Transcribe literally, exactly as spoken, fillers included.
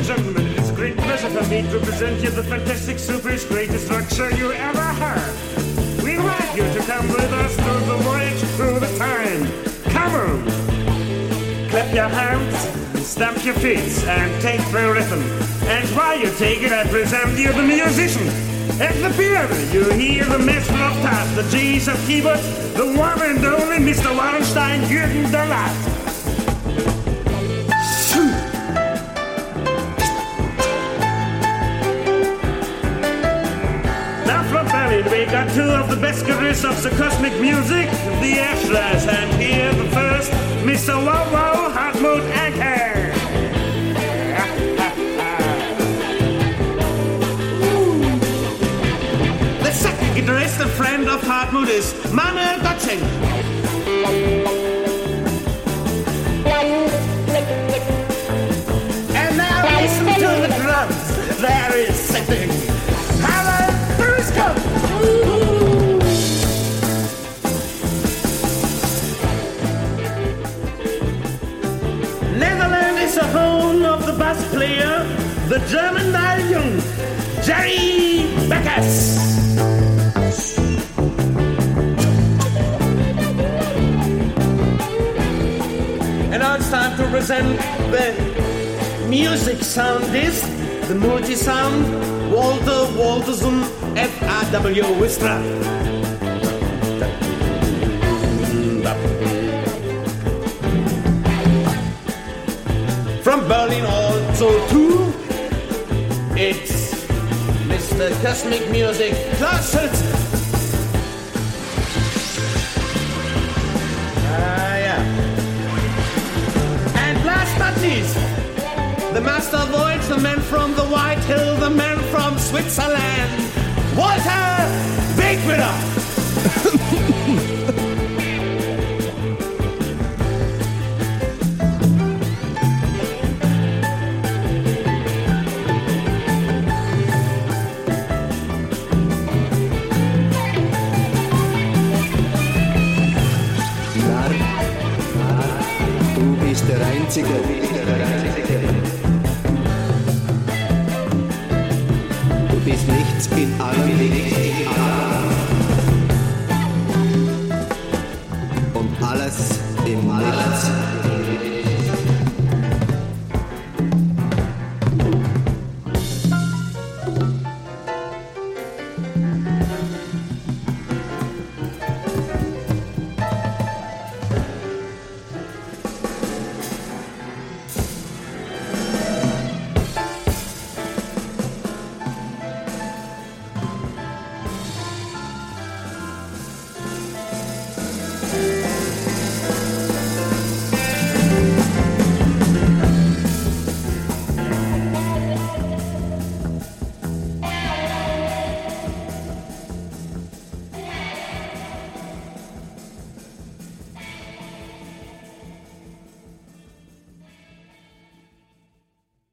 and gentlemen, it is a great pleasure for me to present you the fantastic, super greatest rock show you ever heard. We invite you to come with us through the voyage through the time. Come on! Clap your hands, stamp your feet, and take the rhythm. And while you take it, I present you the musician. At the piano, you hear the master of task, the G's of keyboard, the one and only Mister Wallenstein, Jürgen Dollat. We got two of the best guitarists of the cosmic music, the Ashlers, and here the first, Mister Wow Wow Hartmut Anker. The second guitarist and friend of Hartmut is Manuel Gottsing. And now listen to the drums. There is sitting Harald Briscoe. Netherlands is the home of the bass player, the German Neil Young, Jerry Beckers. And now it's time to present the music soundist, the multi-sound, Walter Walterson, F R W Wistra. From Berlin also too, it's Mister Cosmic Music, Klaus Hülsen. Ah, yeah. And last but least, the master of voyage, the man from the White Hill, the man from Switzerland, Walter Wegmüller. Du bist der Einzige.